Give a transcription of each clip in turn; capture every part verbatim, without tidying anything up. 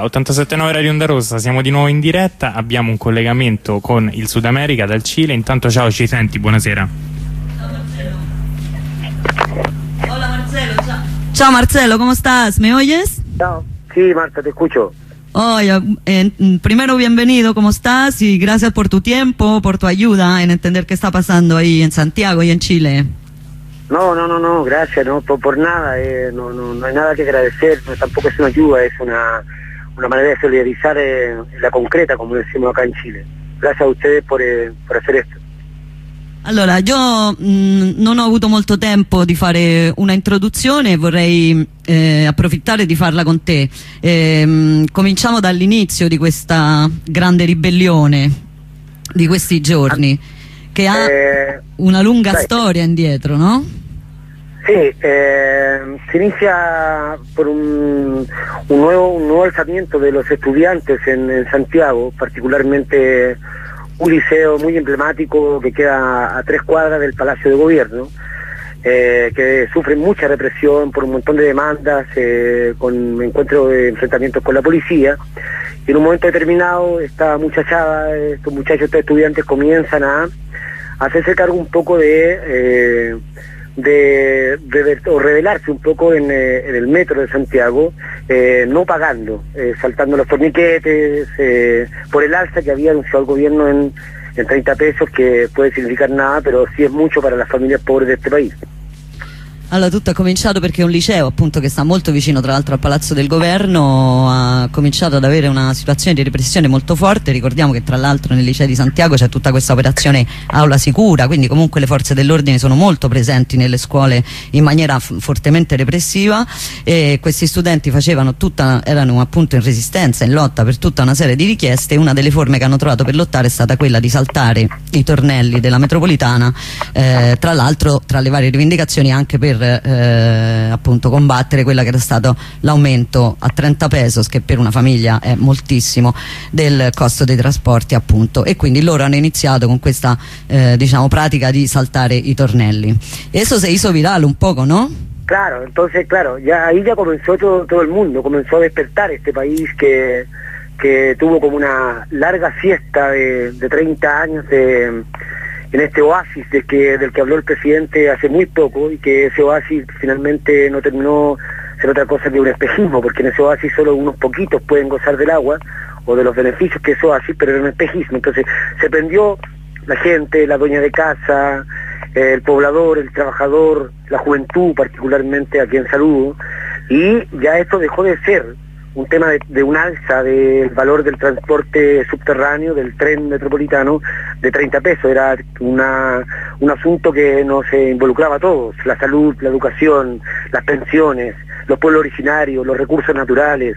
ottantasette virgola nove Radio Onda Rossa, siamo di nuovo in diretta, abbiamo un collegamento con il Sud America dal Cile. Intanto ciao, ci senti? Buonasera. Ciao Marcelo. Hola Marcelo, ciao. Ciao Marcelo, ¿cómo estás? ¿Me oyes? Ciao. Sí, Marta, te escucho. Oye, eh, primero bienvenido, ¿cómo estás? Y gracias por tu tiempo, por tu ayuda en entender qué está pasando ahí en Santiago y en Chile. No, no, no, no, gracias, no, por, por nada, eh, no, no, no hay nada que agradecer, no, tampoco es una ayuda, es una, una manera de solidarizar eh, la concreta, come decimos acá in Cile. Grazie a ustedes por, eh, por hacer esto. Allora, io mh, non ho avuto molto tempo di fare una introduzione, vorrei eh, approfittare di farla con te. Eh, mh, cominciamo dall'inizio di questa grande ribellione di questi giorni, che ha eh, una lunga dai. storia indietro, no? Sí, eh, se inicia por un, un, nuevo, un nuevo alzamiento de los estudiantes en, en Santiago, particularmente un liceo muy emblemático que queda a tres cuadras del Palacio de Gobierno, eh, que sufre mucha represión por un montón de demandas, eh, con encuentros de enfrentamientos con la policía, y en un momento determinado esta muchachada, estos muchachos, estos estudiantes comienzan a, a hacerse cargo un poco de... Eh, de, de, de o rebelarse un poco en, eh, en el metro de Santiago, eh, no pagando, eh, saltando los torniquetes, eh, por el alza que había anunciado el gobierno en, en treinta pesos, que puede significar nada, pero sí es mucho para las familias pobres de este país. Allora, tutto è cominciato perché un liceo, appunto, che sta molto vicino tra l'altro al Palazzo del Governo, ha cominciato ad avere una situazione di repressione molto forte. Ricordiamo che tra l'altro nel liceo di Santiago c'è tutta questa operazione Aula Sicura, quindi comunque le forze dell'ordine sono molto presenti nelle scuole in maniera fortemente repressiva, e questi studenti facevano tutta, erano appunto in resistenza, in lotta per tutta una serie di richieste, e una delle forme che hanno trovato per lottare è stata quella di saltare i tornelli della metropolitana, eh, tra l'altro tra le varie rivendicazioni anche per Eh, appunto combattere quella che era stato l'aumento a trenta pesos, che per una famiglia è moltissimo, del costo dei trasporti, appunto, e quindi loro hanno iniziato con questa eh, diciamo pratica di saltare i tornelli. Eso se hizo viral un poco, ¿no? Claro, entonces claro, ya ahí ya comenzó todo, todo el mundo, comenzó a despertar este país que, que tuvo como una larga siesta de, de treinta años de en este oasis de que, del que habló el presidente hace muy poco, y que ese oasis finalmente no terminó ser otra cosa que un espejismo, porque en ese oasis solo unos poquitos pueden gozar del agua o de los beneficios que ese oasis, pero era un espejismo. Entonces se prendió la gente, la dueña de casa, el poblador, el trabajador, la juventud particularmente, a quien saludo, y ya esto dejó de ser un tema de, de un alza del valor del transporte subterráneo, del tren metropolitano, de treinta pesos. Era una, un asunto que nos eh, involucraba a todos: la salud, la educación, las pensiones, los pueblos originarios, los recursos naturales.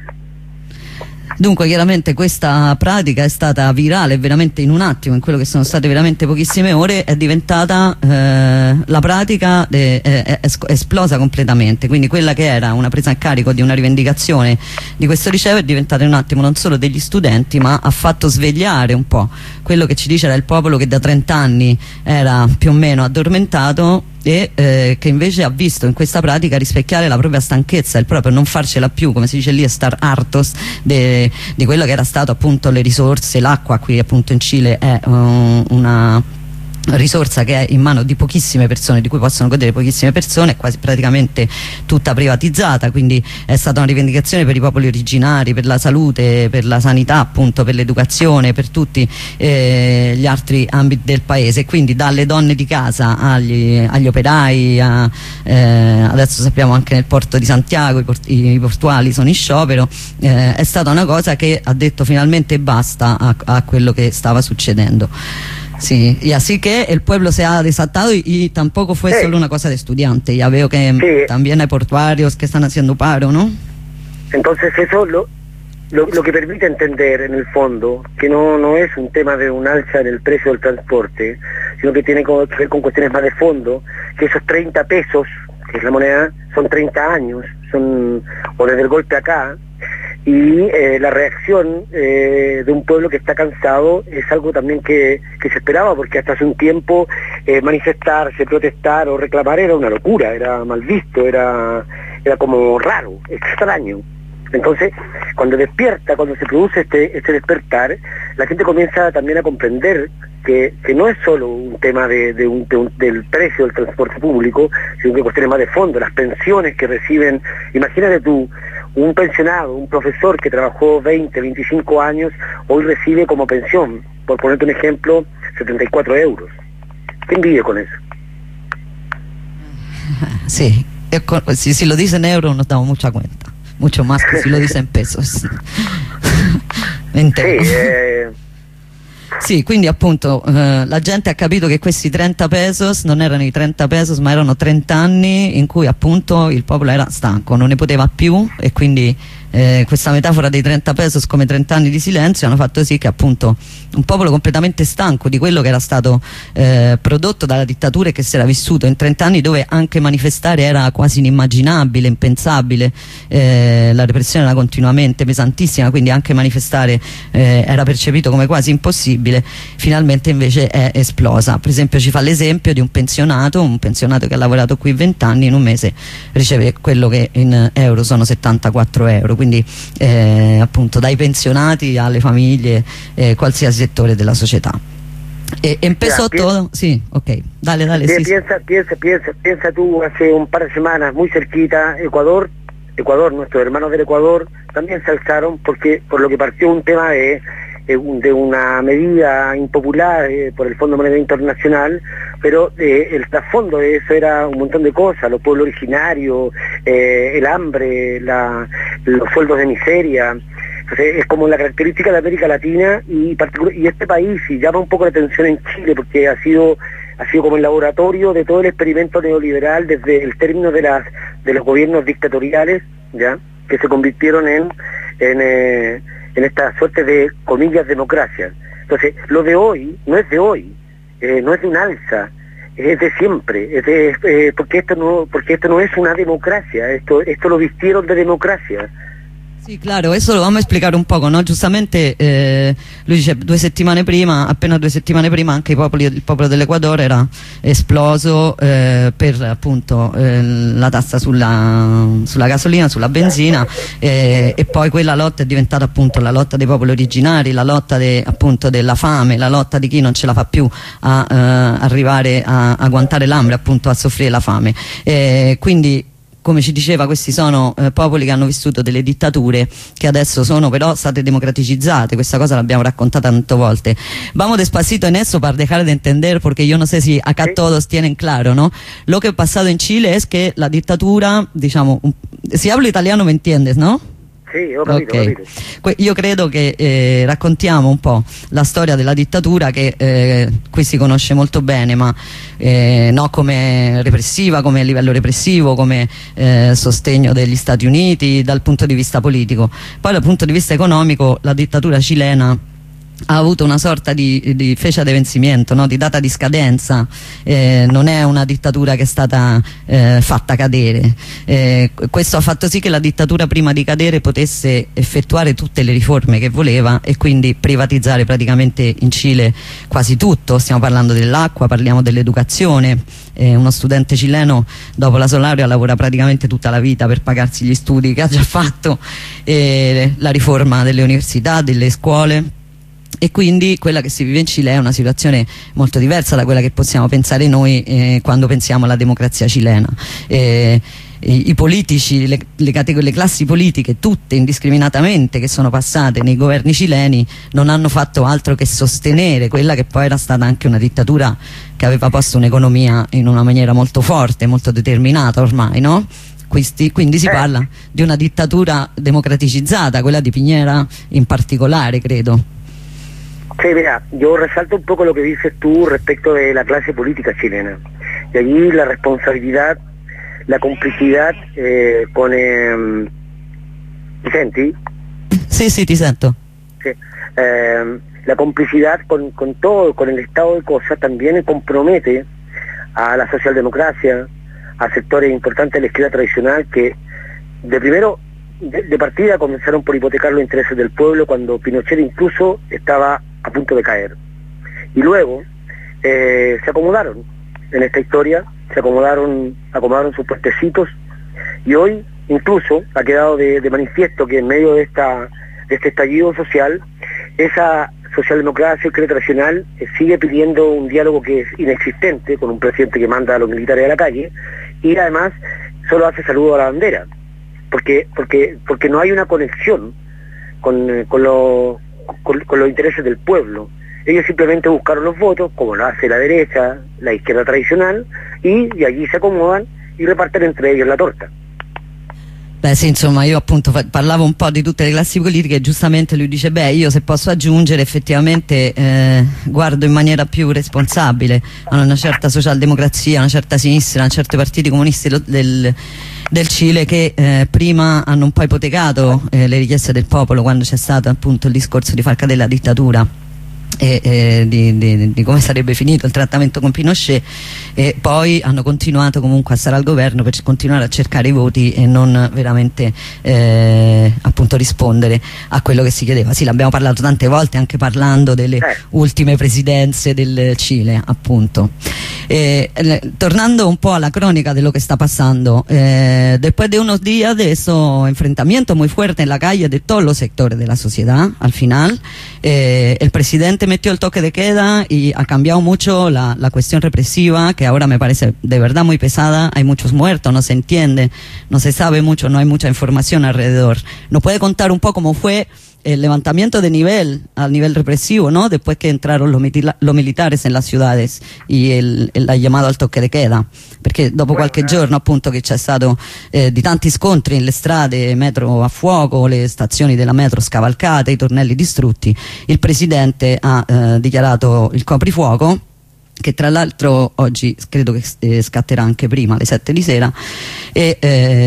Dunque chiaramente questa pratica è stata virale veramente in un attimo, in quello che sono state veramente pochissime ore, è diventata eh, la pratica de, è, è esplosa completamente, quindi quella che era una presa in carico di una rivendicazione di questo liceo è diventata in un attimo non solo degli studenti, ma ha fatto svegliare un po' quello che ci dice era il popolo, che da trenta anni era più o meno addormentato, e eh, che invece ha visto in questa pratica rispecchiare la propria stanchezza, il proprio non farcela più, come si dice lì, estar hartos de, di quello che era stato appunto le risorse. L'acqua qui appunto in Cile è um, una risorsa che è in mano di pochissime persone, di cui possono godere pochissime persone, è quasi praticamente tutta privatizzata, quindi è stata una rivendicazione per i popoli originari, per la salute, per la sanità, appunto, per l'educazione, per tutti eh, gli altri ambiti del paese, quindi dalle donne di casa agli, agli operai, a, eh, adesso sappiamo anche nel porto di Santiago i, port i portuali sono in sciopero. Eh, è stata una cosa che ha detto finalmente basta a, a quello che stava succedendo. Sí, y así que el pueblo se ha desatado, y, y tampoco fue sí. solo una cosa de estudiantes, ya veo que sí. también hay portuarios que están haciendo paro, ¿no? Entonces eso lo, lo, lo que permite entender en el fondo que no, no es un tema de un alza en el precio del transporte, sino que tiene que ver con cuestiones más de fondo, que esos treinta pesos, que es la moneda, son treinta años, son o desde el golpe acá, y eh, la reacción eh, de un pueblo que está cansado es algo también que, que se esperaba, porque hasta hace un tiempo eh, manifestarse, protestar o reclamar era una locura, era mal visto, era, era como raro, extraño. Entonces, cuando despierta, cuando se produce este, este despertar, la gente comienza también a comprender que, que no es solo un tema de, de un, de un, del precio del transporte público, sino que cuestiones más de fondo, las pensiones que reciben. Imagínate tú, un pensionado, un profesor que trabajó veinte, veinticinco años, hoy recibe como pensión, por ponerte un ejemplo, setenta y cuatro euros. ¿Quién vive con eso? Sí, si, si lo dicen en euros nos damos mucha cuenta, mucho más que si lo dicen en pesos. Sí, eh... sì, quindi appunto eh, la gente ha capito che questi trenta pesos non erano i trenta pesos ma erano trenta anni in cui appunto il popolo era stanco, non ne poteva più, e quindi eh, questa metafora dei trenta pesos come trenta anni di silenzio hanno fatto sì che appunto un popolo completamente stanco di quello che era stato eh, prodotto dalla dittatura e che si era vissuto in trenta anni, dove anche manifestare era quasi inimmaginabile, impensabile, eh, la repressione era continuamente pesantissima, quindi anche manifestare eh, era percepito come quasi impossibile. Finalmente invece è esplosa. Per esempio ci fa l'esempio di un pensionato un pensionato che ha lavorato qui venti anni, in un mese riceve quello che in euro sono settantaquattro euro, quindi eh, appunto dai pensionati alle famiglie, eh, qualsiasi settore della società. E empezó Mira, todo, sí, ok, dale, dale. Piensa, sí, piensa, piensa, piensa, piensa tú, hace un par de semanas, muy cerquita, Ecuador, Ecuador, nuestros hermanos del Ecuador, también se alzaron porque por lo que partió un tema de, de una medida impopular eh, por el Fondo Monetario Internacional, pero eh, el trasfondo de eso era un montón de cosas, los pueblos originarios, eh, el hambre, la, los sueldos de miseria. Entonces, es como la característica de América Latina y, y este país, y llama un poco la atención en Chile porque ha sido ha sido como el laboratorio de todo el experimento neoliberal desde el término de las de los gobiernos dictatoriales, ya que se convirtieron en en, eh, en esta suerte de comillas democracia. Entonces, lo de hoy no es de hoy, eh, no es de un alza, es de siempre, es de, eh, porque esto no porque esto no es una democracia, esto esto lo vistieron de democracia. Sì, claro, adesso lo vamos a spiegare un poco, no? Giustamente eh, lui dice due settimane prima, appena due settimane prima anche i popoli, il popolo dell'Equador era esploso eh, per appunto eh, la tassa sulla, sulla gasolina, sulla benzina, eh, e poi quella lotta è diventata appunto la lotta dei popoli originari, la lotta de, appunto della fame, la lotta di chi non ce la fa più a eh, arrivare a aguantare l'hambre, appunto a soffrire la fame, eh, quindi come ci diceva questi sono eh, popoli che hanno vissuto delle dittature che adesso sono però state democraticizzate. Questa cosa l'abbiamo raccontata tante volte. Vamos despacito en eso para dejar de entender, porque yo no sé si acá sí. Todos tienen claro, ¿no? Lo que ha pasado en Chile es que la dictadura, diciamo, un, si hablo italiano me entiendes, ¿no? Sì, ho capito, okay. ho capito. Io credo che eh, raccontiamo un po' la storia della dittatura che eh, qui si conosce molto bene, ma eh, no come repressiva, come a livello repressivo, come eh, sostegno degli Stati Uniti dal punto di vista politico. Poi dal punto di vista economico la dittatura cilena ha avuto una sorta di, di fecha di vencimento, no? Di data di scadenza, eh, non è una dittatura che è stata eh, fatta cadere, eh, questo ha fatto sì che la dittatura prima di cadere potesse effettuare tutte le riforme che voleva e quindi privatizzare praticamente in Cile quasi tutto. Stiamo parlando dell'acqua, parliamo dell'educazione. Eh, uno studente cileno dopo la sua laurea lavora praticamente tutta la vita per pagarsi gli studi che ha già fatto, eh, la riforma delle università, delle scuole. E quindi quella che si vive in Cile è una situazione molto diversa da quella che possiamo pensare noi eh, quando pensiamo alla democrazia cilena. Eh, i, i politici, le, le, le classi politiche tutte indiscriminatamente che sono passate nei governi cileni non hanno fatto altro che sostenere quella che poi era stata anche una dittatura che aveva posto un'economia in una maniera molto forte, molto determinata ormai, no? Quindi, quindi si parla di una dittatura democraticizzata, quella di Piñera in particolare, credo. Sí, mira, yo resalto un poco lo que dices tú respecto de la clase política chilena. Y allí la responsabilidad, la complicidad eh, con... Eh, ¿Vicenti? Sí, sí, ti sento. Sí. Eh, la complicidad con, con todo, con el estado de cosas, también compromete a la socialdemocracia, a sectores importantes de la izquierda tradicional que, de primero, de, de partida comenzaron por hipotecar los intereses del pueblo cuando Pinochet incluso estaba a punto de caer. Y luego eh, se acomodaron en esta historia, se acomodaron, acomodaron sus puestecitos y hoy incluso ha quedado de, de manifiesto que en medio de, esta, de este estallido social, esa socialdemocracia ultranacional eh, sigue pidiendo un diálogo que es inexistente, con un presidente que manda a los militares a la calle, y además solo hace saludo a la bandera, porque porque porque no hay una conexión con, eh, con, lo, con, con los intereses del pueblo. Ellos simplemente buscaron los votos, como lo hace la derecha, la izquierda tradicional, y, y allí se acomodan y reparten entre ellos la torta. Beh sì, insomma, io appunto parlavo un po' di tutte le classi politiche e giustamente lui dice, beh, io se posso aggiungere effettivamente eh, guardo in maniera più responsabile a una certa socialdemocrazia, una certa sinistra, a certi partiti comunisti del, del Cile che eh, prima hanno un po' ipotecato eh, le richieste del popolo quando c'è stato appunto il discorso di far cadere la dittatura e eh, di, di, di come sarebbe finito il trattamento con Pinochet, e poi hanno continuato comunque a stare al governo per continuare a cercare i voti e non veramente eh, appunto rispondere a quello che si chiedeva. Sì, l'abbiamo parlato tante volte anche parlando delle eh. ultime presidenze del Cile, appunto. Eh, eh, tornando un po' a la crónica de lo que está pasando, eh, después de unos días de esos enfrentamientos muy fuertes en la calle de todos los sectores de la sociedad, al final eh, el presidente metió el toque de queda y ha cambiado mucho la, la cuestión represiva, que ahora me parece de verdad muy pesada. Hay muchos muertos, no se entiende, no se sabe mucho, no hay mucha información alrededor. ¿Nos puede contar un poco cómo fue el levantamiento de nivel, al nivel represivo, ¿no? Después que entraron los, los militares en las ciudades y il, il llamado al tocche di queda, perché dopo qualche giorno appunto che c'è stato eh, di tanti scontri nelle strade, metro a fuoco, le stazioni della metro scavalcate, i tornelli distrutti, il presidente ha eh, dichiarato il coprifuoco, che tra l'altro oggi credo che eh, scatterà anche prima, alle sette di sera, e,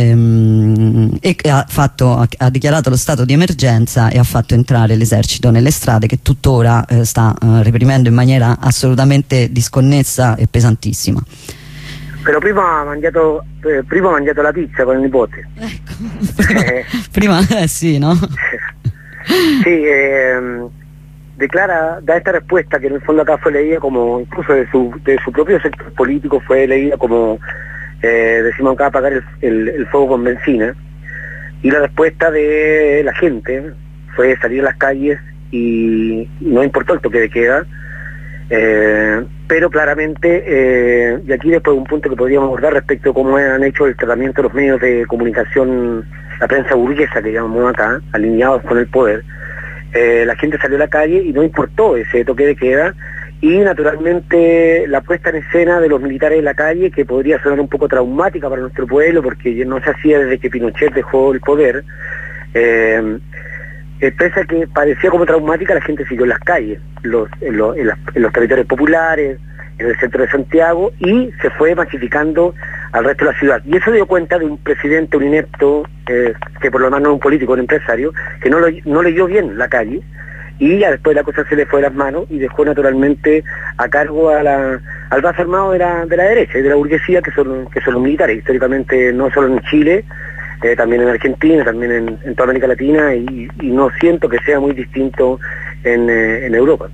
ehm, e ha, fatto, ha, ha dichiarato lo stato di emergenza e ha fatto entrare l'esercito nelle strade, che tuttora eh, sta eh, reprimendo in maniera assolutamente disconnessa e pesantissima. Però prima ha mangiato, eh, prima ha mangiato la pizza con il nipote. Ecco, prima, eh. prima eh, sì, no? Sì, ehm declara, da esta respuesta que en el fondo acá fue leída como, incluso de su, de su propio sector político, fue leída como, eh, decimos acá, apagar el, el, el fuego con benzina, y la respuesta de la gente fue salir a las calles y, y no importó el toque de queda, eh, pero claramente, eh, y aquí después un punto que podríamos abordar respecto a cómo han hecho el tratamiento de los medios de comunicación, la prensa burguesa que llamamos acá, alineados con el poder. Eh, la gente salió a la calle y no importó ese toque de queda, y naturalmente la puesta en escena de los militares en la calle, que podría sonar un poco traumática para nuestro pueblo porque no se hacía desde que Pinochet dejó el poder, eh, eh, pese a que parecía como traumática, la gente siguió en las calles, los, en, los, en, las, en los territorios populares, en el centro de Santiago, y se fue masificando al resto de la ciudad. Y eso dio cuenta de un presidente, un inepto, eh, que por lo menos no es un político, un empresario, que no, lo, no leyó bien la calle, y ya después la cosa se le fue de las manos y dejó naturalmente a cargo a la, al brazo armado de la, de la derecha y de la burguesía, que son, que son los militares, históricamente no solo en Chile, eh, también en Argentina, también en, en toda América Latina, y, y no siento che sia molto distinto in, in Europa.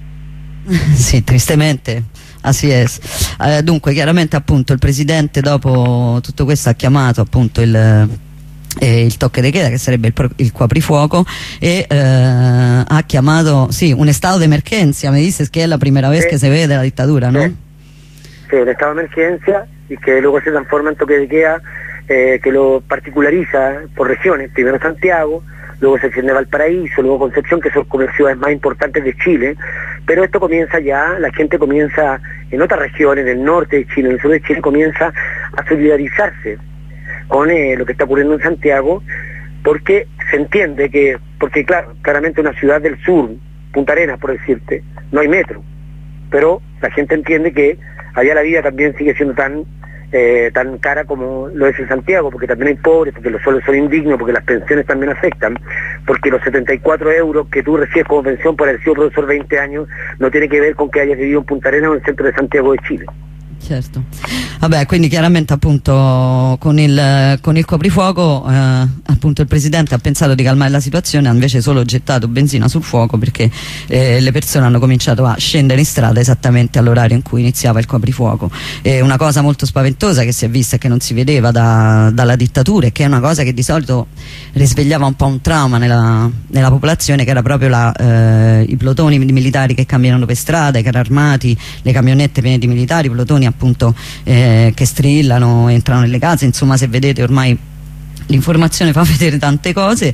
Sì, tristemente. Así es. Eh, dunque, chiaramente appunto il presidente dopo tutto questo ha chiamato appunto il, eh, il tocche di queda, che sarebbe il, il coprifuoco, e eh, ha chiamato, sì, un stato de emergencia, me dices que es la primera vez sí. que se ve de la dictadura, ¿no? Sí, sí, un estado de emergencia, y que luego se transforma en toque de queda, eh, que lo particulariza por regiones, primero Santiago, luego se extiende a Valparaíso, luego Concepción, que son como las ciudades más importantes de Chile, pero esto comienza ya, la gente comienza en otras regiones, en el norte de Chile, en el sur de Chile, comienza a solidarizarse con eh, lo que está ocurriendo en Santiago, porque se entiende que, porque claro, claramente una ciudad del sur, Punta Arenas por decirte, no hay metro, pero la gente entiende que allá la vida también sigue siendo tan Eh, tan cara como lo es en Santiago, porque también hay pobres, porque los sueldos son indignos, porque las pensiones también afectan, porque los setenta y cuatro euros que tú recibes como pensión por haber sido profesor veinte años no tiene que ver con que hayas vivido en Punta Arenas o en el centro de Santiago de Chile. Certo. Vabbè, quindi chiaramente appunto con il, con il coprifuoco eh, appunto il presidente ha pensato di calmare la situazione, ha invece solo gettato benzina sul fuoco, perché eh, le persone hanno cominciato a scendere in strada esattamente all'orario in cui iniziava il coprifuoco. E una cosa molto spaventosa che si è vista e che non si vedeva da, dalla dittatura, e che è una cosa che di solito risvegliava un po' un trauma nella, nella popolazione, che era proprio la, eh, i plotoni di militari che camminano per strada, i carri armati, le camionette piene di militari, plotoni appunto eh, che strillano, entrano nelle case. Insomma, se vedete ormai l'informazione fa vedere tante cose,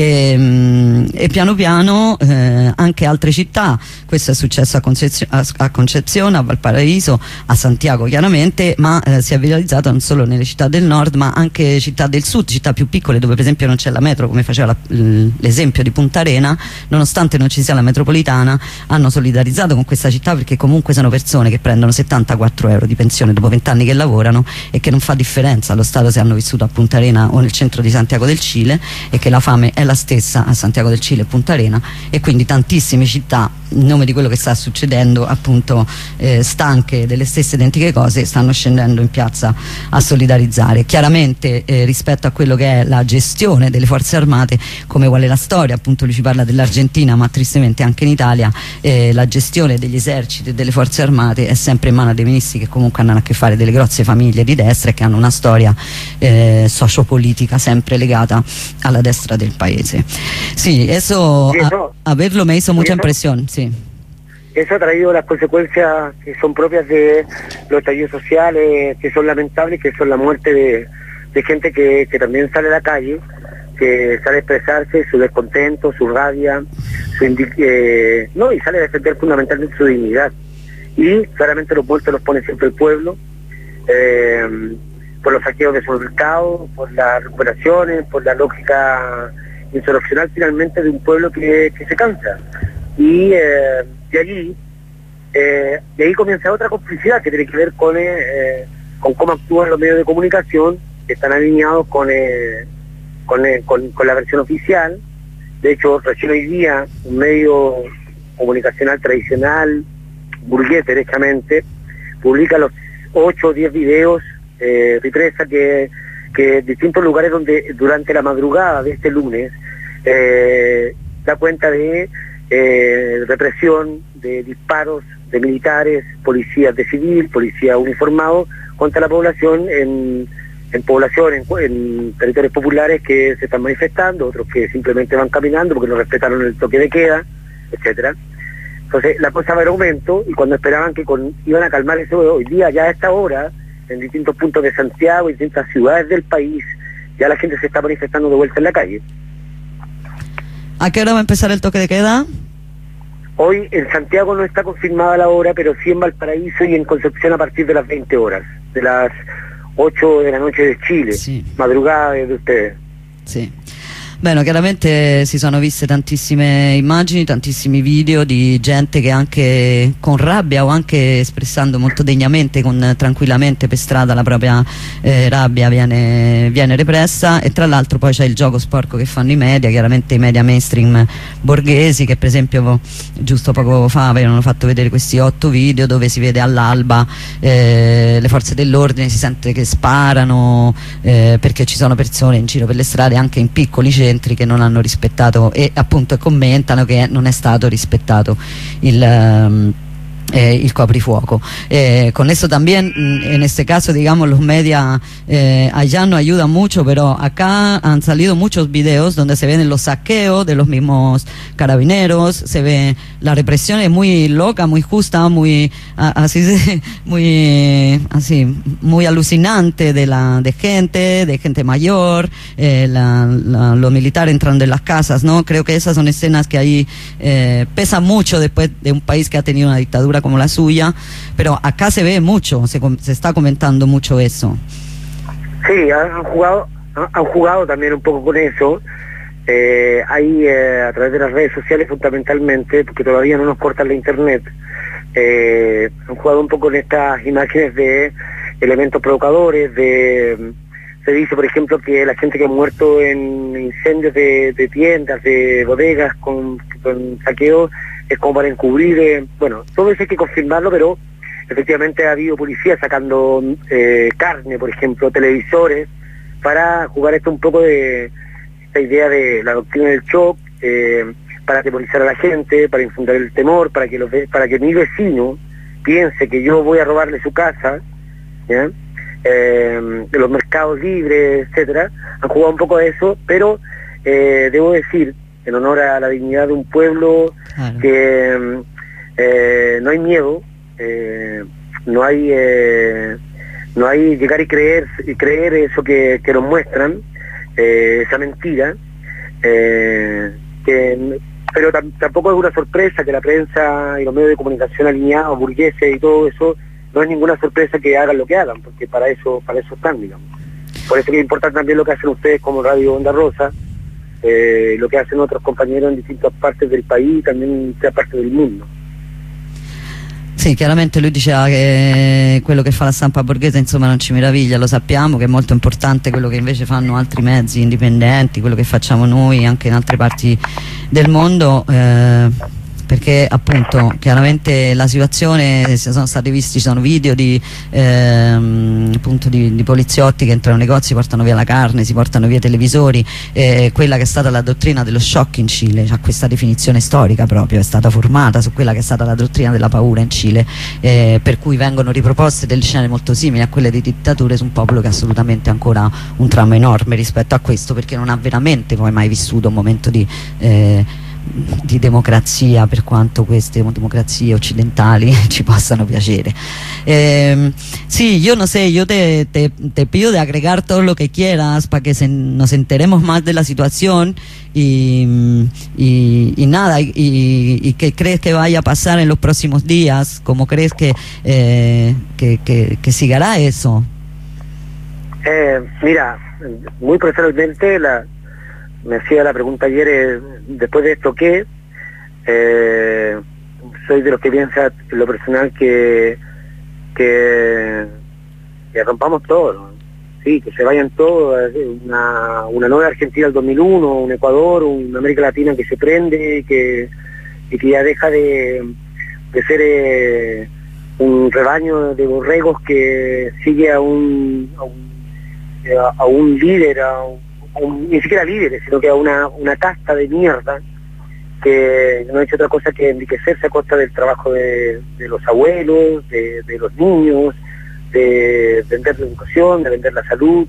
e, e piano piano eh, anche altre città, questo è successo a, Concezio, a, a Concepción, a Valparaíso, a Santiago chiaramente, ma eh, si è viralizzato non solo nelle città del nord ma anche città del sud, città più piccole dove per esempio non c'è la metro, come faceva l'esempio di Punta Arena. Nonostante non ci sia la metropolitana, hanno solidarizzato con questa città, perché comunque sono persone che prendono settantaquattro euro di pensione dopo vent'anni che lavorano, e che non fa differenza allo Stato se hanno vissuto a Punta Arena o nel centro di Santiago del Cile, e che la fame è la stessa a Santiago del Cile e Punta Arena. E quindi tantissime città, in nome di quello che sta succedendo, appunto eh, stanche delle stesse identiche cose, stanno scendendo in piazza a solidarizzare. Chiaramente eh, rispetto a quello che è la gestione delle forze armate, come vuole la storia, appunto lui ci parla dell'Argentina, ma tristemente anche in Italia eh, la gestione degli eserciti e delle forze armate è sempre in mano a dei ministri che comunque hanno a che fare delle grosse famiglie di destra e che hanno una storia eh, sociopolitica sempre legata alla destra del paese. Sí, eso, eso a, a verlo me hizo mucha eso, impresión, sí. Eso ha traído las consecuencias que son propias de los estallidos sociales, que son lamentables, que son la muerte de, de gente que, que también sale a la calle, que sale a expresarse su descontento, su rabia, su eh, no, y sale a defender fundamentalmente su dignidad. Y claramente los muertos los pone siempre el pueblo, eh, por los saqueos de supermercados, por las recuperaciones, por la lógica insurreccional finalmente de un pueblo que, que se cansa. Y eh, de allí eh, de ahí comienza otra complicidad que tiene que ver con, eh, con cómo actúan los medios de comunicación, que están alineados con, eh, con, eh, con, con la versión oficial. De hecho, recién hoy día un medio comunicacional tradicional, burgués derechamente, publica los ocho o diez videos Eh, represa que, que distintos lugares donde durante la madrugada de este lunes eh, da cuenta de eh, represión, de disparos de militares, policías de civil, policías uniformados contra la población en, en población, en, en territorios populares que se están manifestando, otros que simplemente van caminando porque no respetaron el toque de queda, etcétera. Entonces la cosa va en aumento, y cuando esperaban que con, iban a calmar eso, hoy día ya a esta hora en distintos puntos de Santiago y distintas ciudades del país, ya la gente se está manifestando de vuelta en la calle. ¿A qué hora va a empezar el toque de queda? Hoy en Santiago no está confirmada la hora, pero sí en Valparaíso y en Concepción a partir de las veinte horas, de las ocho de la noche de Chile, sì. Madrugada de ustedes. Sì. Bene, chiaramente si sono viste tantissime immagini, tantissimi video di gente che anche con rabbia o anche espressando molto degnamente, con, tranquillamente per strada la propria eh, rabbia viene, viene repressa. E tra l'altro poi c'è il gioco sporco che fanno i media, chiaramente i media mainstream borghesi, che per esempio giusto poco fa avevano fatto vedere questi otto video dove si vede all'alba eh, le forze dell'ordine, si sente che sparano eh, perché ci sono persone in giro per le strade, anche in piccoli centri, che non hanno rispettato, e appunto commentano che non è stato rispettato il um, Eh, el coprifuoco. Eh, con eso también, en este caso, digamos, los media eh, allá no ayudan mucho, pero acá han salido muchos videos donde se ven los saqueos de los mismos carabineros, se ve la represión es muy loca, muy justa, muy así, muy así, muy alucinante de la de gente, de gente mayor, eh, la, la, los militares entrando en las casas, ¿no? Creo que esas son escenas que ahí eh, pesan mucho después de un país que ha tenido una dictadura como la suya, pero acá se ve mucho, se, se está comentando mucho eso. Sí, han jugado, han jugado también un poco con eso. Eh, hay eh, a través de las redes sociales fundamentalmente, porque todavía no nos cortan la internet, eh, han jugado un poco en estas imágenes de elementos provocadores, de se dice por ejemplo que la gente que ha muerto en incendios de, de tiendas, de bodegas con, con saqueos, es como para encubrir, eh, bueno, todo eso hay que confirmarlo, pero efectivamente ha habido policías sacando eh, carne, por ejemplo, televisores, para jugar esto un poco de esta idea de la doctrina del shock, eh, para atemorizar a la gente, para infundar el temor, para que los para que mi vecino piense que yo voy a robarle su casa, ¿ya? Eh, de los mercados libres, etcétera. Han jugado un poco a eso, pero eh, debo decir, en honor a la dignidad de un pueblo, claro, que eh, no hay miedo, eh, no hay eh, no hay llegar y creer y creer eso que, que nos muestran, eh, esa mentira, eh, que, pero tampoco es una sorpresa que la prensa y los medios de comunicación alineados, burgueses y todo eso, no es ninguna sorpresa que hagan lo que hagan, porque para eso para eso están, digamos. Por eso que es importante también lo que hacen ustedes como Radio Onda Rosa, eh, lo que hacen otros compañeros en distintas partes del país, también en otras partes del mondo. Sì, chiaramente lui diceva che quello che fa la stampa borghese insomma non ci meraviglia, lo sappiamo che è molto importante quello che invece fanno altri mezzi indipendenti, quello che facciamo noi anche in altre parti del mondo, eh, perché appunto chiaramente la situazione, sono stati visti, ci sono video di, ehm, appunto di, di poliziotti che entrano nei negozi, portano via la carne, si portano via i televisori, eh, quella che è stata la dottrina dello shock in Cile, ha questa definizione storica proprio, è stata formata su quella che è stata la dottrina della paura in Cile, eh, per cui vengono riproposte delle scene molto simili a quelle di dittature su un popolo che ha assolutamente ancora un trauma enorme rispetto a questo, perché non ha veramente poi mai vissuto un momento di... Eh, di democrazia, per quanto queste democrazie occidentali ci possano piacere. Eh, sí, yo no sé, yo te, te, te pido de agregar todo lo que quieras para que se, nos enteremos más de la situación y, y, y nada, y, y qué crees que vaya a pasar en los próximos días, cómo crees que, eh, que, que, que sigará eso. Eh, mira, muy personalmente la me hacía la pregunta ayer, eh, después de esto, ¿qué? Eh, soy de los que piensa en lo personal que que, que rompamos todo, ¿no? Sí, que se vayan todos, una, una nueva Argentina del dos mil uno, un Ecuador, una América Latina que se prende y que, y que ya deja de, de ser eh, un rebaño de borregos que sigue a un, a un, a un líder, a un Un, ni siquiera líderes, sino que a una, una casta de mierda que no ha hecho otra cosa que enriquecerse a costa del trabajo de, de los abuelos, de, de los niños, de vender la educación, de vender la salud,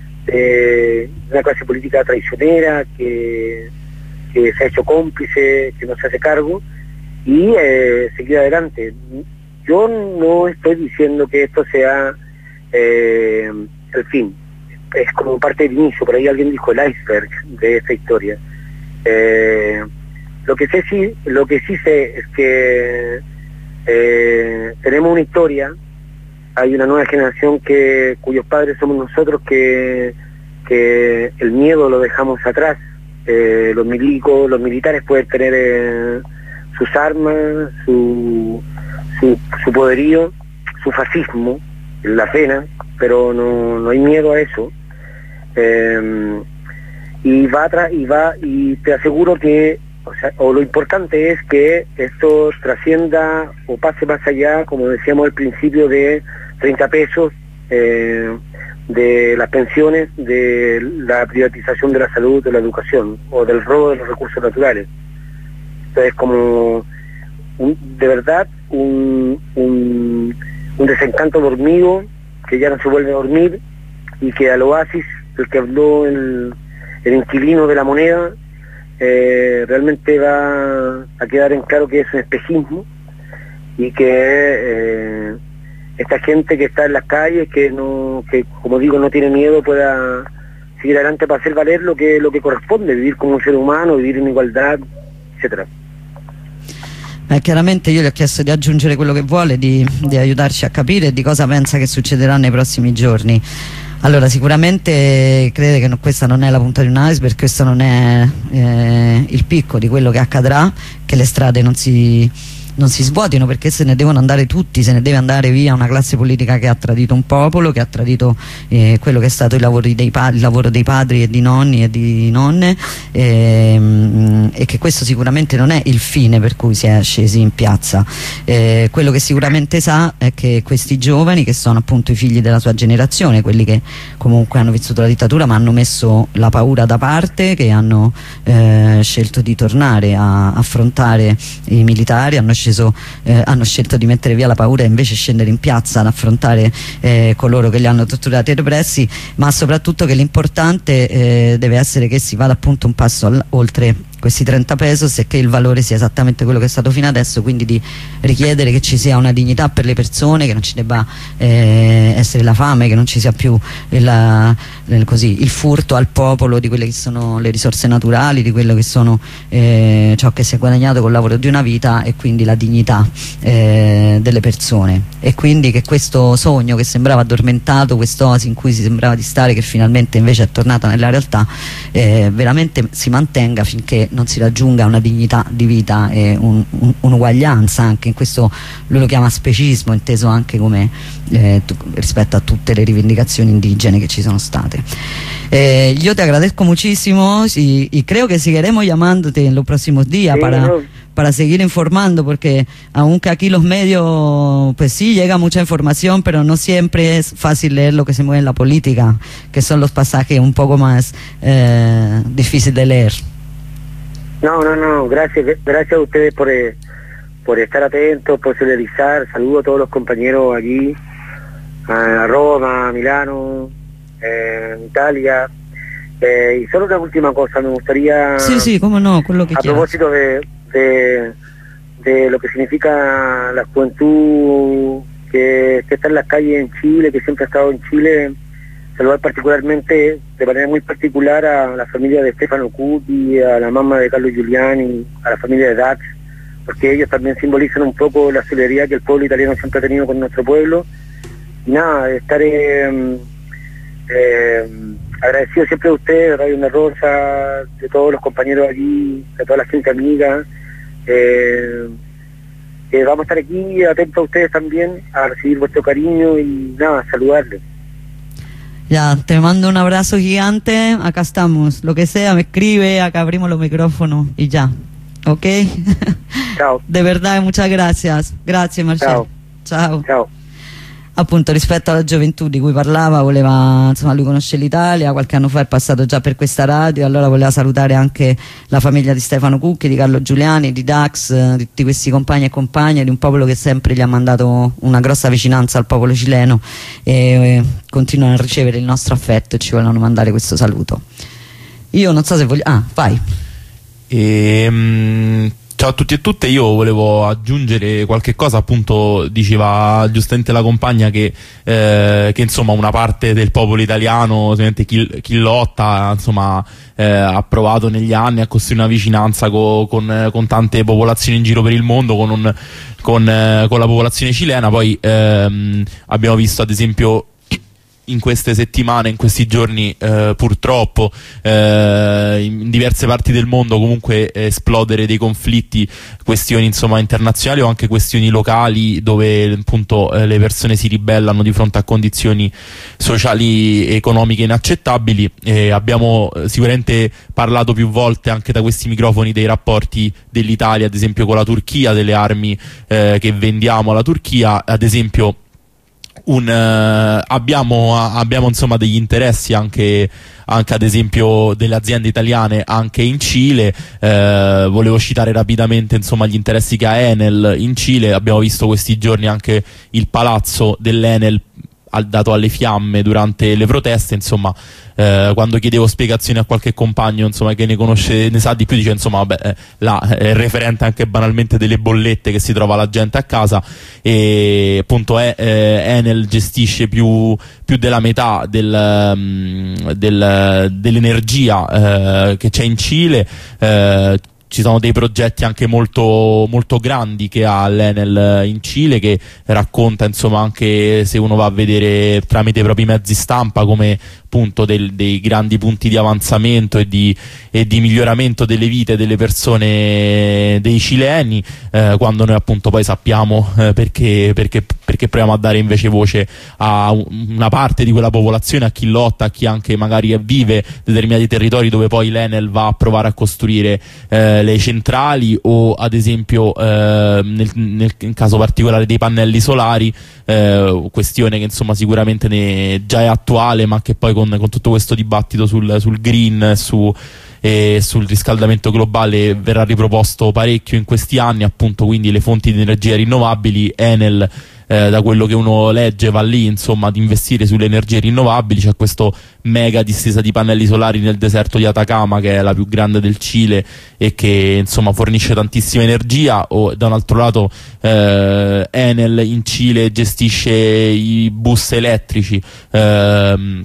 de una clase política traicionera que, que se ha hecho cómplice, que no se hace cargo, y eh, seguir adelante. Yo no estoy diciendo que esto sea eh, el fin. Es como parte del inicio, por ahí alguien dijo el iceberg de esta historia. Eh, lo que sé sí, lo que sí sé es que eh, tenemos una historia, hay una nueva generación que cuyos padres somos nosotros, que, que el miedo lo dejamos atrás. Eh, los milicos, los militares pueden tener eh, sus armas, su, su, su poderío, su fascismo, la pena, pero no, no hay miedo a eso. Eh, y va atrás y va y te aseguro que o sea, o lo importante es que esto trascienda o pase más allá, como decíamos al principio, de treinta pesos, eh, de las pensiones, de la privatización de la salud, de la educación o del robo de los recursos naturales. Entonces, como un, de verdad un, un, un desencanto dormido que ya no se vuelve a dormir, y que al oasis, el que habló el, el inquilino de la moneda, eh, realmente va a quedar en claro que es un espejismo, y que eh, esta gente que está en las calles, que no, que como digo no tiene miedo, pueda seguir adelante para hacer valer lo que lo que corresponde, vivir como un ser umano, vivir in igualdad, eccetera. Eh, chiaramente io gli ho chiesto di aggiungere quello che vuole, di, di aiutarci a capire di cosa pensa che succederà nei prossimi giorni. Allora, sicuramente crede che no, questa non è la punta di un iceberg, questo non è eh, il picco di quello che accadrà, che le strade non si non si svuotino, perché se ne devono andare tutti, se ne deve andare via una classe politica che ha tradito un popolo, che ha tradito eh, quello che è stato il lavoro dei, pa il lavoro dei padri e di nonni e di nonne, ehm, e che questo sicuramente non è il fine per cui si è scesi in piazza. Eh, quello che sicuramente sa è che questi giovani, che sono appunto i figli della sua generazione, quelli che comunque hanno vissuto la dittatura ma hanno messo la paura da parte, che hanno eh, scelto di tornare a affrontare i militari, hanno, sceso, eh, hanno scelto di mettere via la paura e invece scendere in piazza ad affrontare eh, coloro che li hanno torturati e repressi, ma soprattutto che l'importante eh, deve essere che si vada appunto un passo al, oltre questi trenta pesos e che il valore sia esattamente quello che è stato fino adesso, quindi di richiedere che ci sia una dignità per le persone, che non ci debba eh, essere la fame, che non ci sia più il, il, così, il furto al popolo di quelle che sono le risorse naturali, di quello che sono eh, ciò che si è guadagnato col lavoro di una vita, e quindi la dignità eh, delle persone, e quindi che questo sogno che sembrava addormentato, quest'oasi in cui si sembrava di stare, che finalmente invece è tornata nella realtà, eh, veramente si mantenga finché non si raggiunga una dignità di vita e un, un, un'uguaglianza, anche in questo lui lo chiama specismo, inteso anche come eh, rispetto a tutte le rivendicazioni indigene che ci sono state. Eh, yo te agradezco muchísimo y, y creo que seguiremos llamándote en los próximos días sí, para, no. para seguir informando, porque aunque aquí los medios, pues sí, llega mucha información, pero no siempre es fácil leer lo que se mueve en la política, que son los pasajes un poco más eh, difíciles de leer. No, no, no, gracias, gracias a ustedes por, eh, por estar atentos, por solidarizar. Saludo a todos los compañeros allí, a Roma, a Milano, eh, Italia. Eh, y solo una última cosa, me gustaría... Sí, sí, cómo no, con lo que A quieras. propósito de, de, de lo que significa la juventud que, que está en las calles en Chile, que siempre ha estado en Chile, saludar particularmente, de manera muy particular, a la familia de Stefano Cucchi, a la mamá de Carlo Giuliani, a la familia de Dax, porque ellos también simbolizan un poco la solidaridad que el pueblo italiano siempre ha tenido con nuestro pueblo. Y nada, estaré eh, agradecido siempre a ustedes, de Radio Una Rosa, de todos los compañeros allí, de toda la gente amiga. Eh, eh, vamos a estar aquí atentos a ustedes también, a recibir vuestro cariño y nada, saludarles. Ya, te mando un abrazo gigante, acá estamos, lo que sea, me escribe, acá abrimos los micrófonos y ya, ¿ok? Ciao. De verdad, muchas gracias, grazie Marcello. Ciao. Ciao. Ciao. Appunto, rispetto alla gioventù di cui parlava, voleva, insomma, lui conosce l'Italia, qualche anno fa è passato già per questa radio, allora voleva salutare anche la famiglia di Stefano Cucchi, di Carlo Giuliani, di Dax, di tutti questi compagni e compagne di un popolo che sempre gli ha mandato una grossa vicinanza al popolo cileno, e eh, continuano a ricevere il nostro affetto e ci vogliono mandare questo saluto. Io non so se voglio... Ah, vai. Ehm... Ciao a tutti e tutte, io volevo aggiungere qualche cosa, appunto diceva giustamente la compagna che, eh, che insomma una parte del popolo italiano, chi, chi lotta, insomma eh, ha provato negli anni a costruire una vicinanza co, con, con tante popolazioni in giro per il mondo, con, un, con, eh, con la popolazione cilena. Poi ehm, abbiamo visto ad esempio in queste settimane, in questi giorni, eh, purtroppo eh, in diverse parti del mondo comunque esplodere dei conflitti, questioni insomma internazionali o anche questioni locali, dove appunto eh, le persone si ribellano di fronte a condizioni sociali e economiche inaccettabili. E abbiamo sicuramente parlato più volte anche da questi microfoni dei rapporti dell'Italia ad esempio con la Turchia, delle armi eh, che vendiamo alla Turchia, ad esempio. Un, uh, abbiamo, uh, abbiamo insomma degli interessi anche, anche ad esempio delle aziende italiane anche in Cile. Uh, volevo citare rapidamente insomma gli interessi che ha Enel in Cile. Abbiamo visto questi giorni anche il palazzo dell'Enel dato alle fiamme durante le proteste. Insomma eh, quando chiedevo spiegazioni a qualche compagno insomma che ne conosce, ne sa di più, dice insomma vabbè eh, là è referente anche banalmente delle bollette che si trova la gente a casa, e appunto è, eh, Enel gestisce più, più della metà del, um, del, dell'energia eh, che c'è in Cile. eh, ci sono dei progetti anche molto, molto grandi che ha l'Enel in Cile, che racconta, insomma, anche se uno va a vedere tramite i propri mezzi stampa, come appunto del, dei grandi punti di avanzamento e di, e di miglioramento delle vite delle persone, dei cileni, eh, quando noi appunto poi sappiamo eh, perché, perché, perché proviamo a dare invece voce a una parte di quella popolazione, a chi lotta, a chi anche magari vive determinati territori dove poi l'Enel va a provare a costruire eh, le centrali, o ad esempio eh, nel, nel caso particolare dei pannelli solari, eh, questione che insomma sicuramente ne già è attuale, ma che poi con, con tutto questo dibattito sul, sul green, su e sul riscaldamento globale verrà riproposto parecchio in questi anni, appunto. Quindi le fonti di energia rinnovabili, Enel, eh, da quello che uno legge, va lì insomma ad investire sulle energie rinnovabili. C'è questo mega distesa di pannelli solari nel deserto di Atacama, che è la più grande del Cile e che insomma fornisce tantissima energia. O da un altro lato eh, Enel in Cile gestisce i bus elettrici. ehm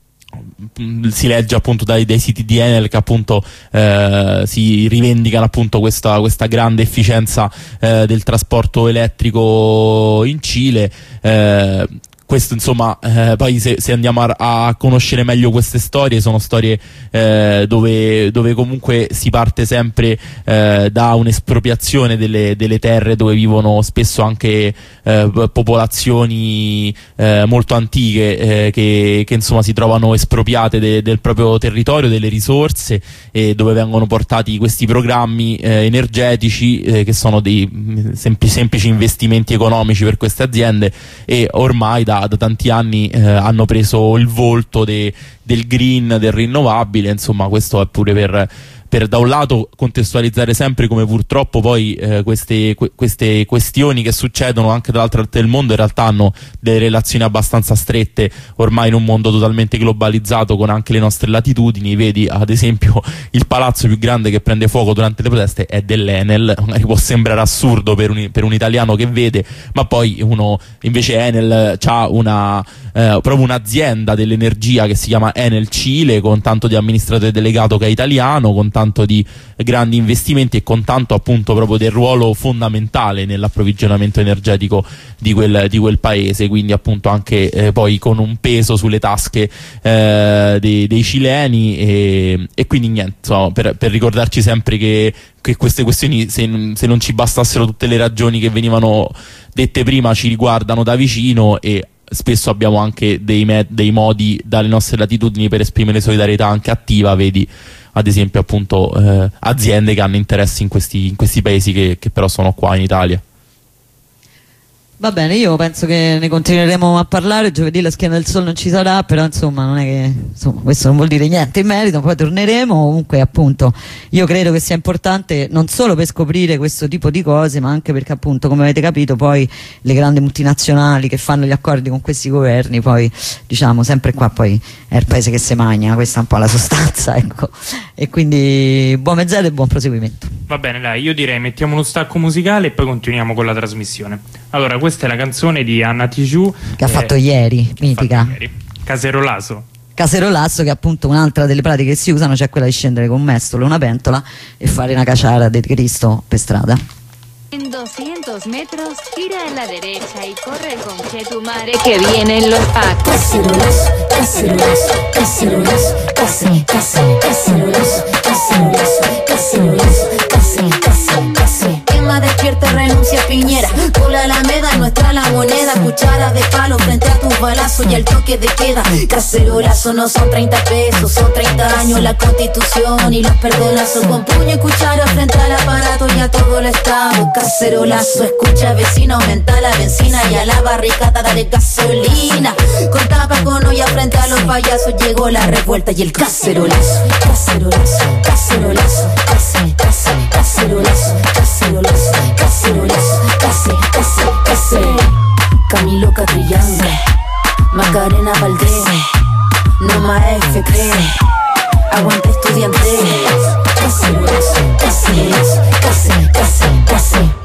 Si legge appunto dai, dai siti di Enel che appunto eh, si rivendicano appunto questa, questa grande efficienza eh, del trasporto elettrico in Cile. Eh, questo insomma, eh, poi se, se andiamo a, a conoscere meglio queste storie, sono storie eh, dove, dove comunque si parte sempre eh, da un'espropriazione delle, delle terre, dove vivono spesso anche eh, popolazioni eh, molto antiche eh, che, che insomma si trovano espropriate de, del proprio territorio, delle risorse, e dove vengono portati questi programmi eh, energetici eh, che sono dei sempl- semplici investimenti economici per queste aziende, e ormai da da tanti anni eh, hanno preso il volto de, del green, del rinnovabile. Insomma, questo è pure per, per da un lato contestualizzare sempre come purtroppo poi eh, queste, que, queste questioni che succedono anche dall'altra parte del mondo in realtà hanno delle relazioni abbastanza strette ormai in un mondo totalmente globalizzato, con anche le nostre latitudini. Vedi ad esempio il palazzo più grande che prende fuoco durante le proteste è dell'Enel. Magari può sembrare assurdo per un, per un italiano che vede, ma poi uno invece Enel c'ha una eh, proprio un'azienda dell'energia che si chiama Enel Cile, con tanto di amministratore delegato che è italiano, con tanto di grandi investimenti e con tanto appunto proprio del ruolo fondamentale nell'approvvigionamento energetico di quel, di quel paese. Quindi appunto anche eh, poi con un peso sulle tasche eh, dei, dei cileni, e, e quindi niente, insomma, per, per ricordarci sempre che, che queste questioni, se, se non ci bastassero tutte le ragioni che venivano dette prima, ci riguardano da vicino, e spesso abbiamo anche dei, me- dei modi dalle nostre latitudini per esprimere solidarietà anche attiva. Vedi ad esempio appunto eh, aziende che hanno interessi in questi, in questi paesi che, che però sono qua in Italia. Va bene, io penso che ne continueremo a parlare. Giovedì la schiena del Sole non ci sarà, però insomma non è che insomma, questo non vuol dire niente in merito, poi torneremo. Comunque appunto io credo che sia importante non solo per scoprire questo tipo di cose, ma anche perché appunto, come avete capito, poi le grandi multinazionali che fanno gli accordi con questi governi, poi diciamo sempre qua poi è il paese che si magna, questa è un po' la sostanza, ecco. E quindi buon mezz'ora e buon proseguimento. Va bene, dai, io direi mettiamo uno stacco musicale e poi continuiamo con la trasmissione. Allora, questa è la canzone di Anna Tijoux che ha fatto eh, ieri, mitica. Fatto ieri. Caserolasso. Caserolasso, che è appunto un'altra delle pratiche che si usano, cioè quella di scendere con un mestolo, una pentola e fare una caciara del Cristo per strada. En doscientos metros, gira a la derecha y corre con Chetumare que vienen los pacos. Cacerolazo, cacerolazo, cacerolazo, cace, cace, cacerolazo, cacerolazo, cacerolazo, cace, cace, cace. Tema despierta, renuncia Piñera. Por la Alameda nuestra la moneda. Cuchara de palo frente a tus balazos y el toque de queda. Cacerolazo no son treinta pesos, son treinta años la Constitución y los perdonazos. Con puño y cuchara frente al aparato y a todo el Estado. Cacerolazo, escucha vecino, aumenta la benzina y a la barricada dale gasolina. Con tapa con olla frente a los payasos llegó la revuelta y el cacerolazo. Cacerolazo, cacerolazo, case, case, cacerolazo, cacerolazo, cacerolazo, case, case, case. Camilo Catrillange, Macarena Valdés, Noma F cree, aguante estudiante. Cacerolazo, cacerolazo, case, case, case.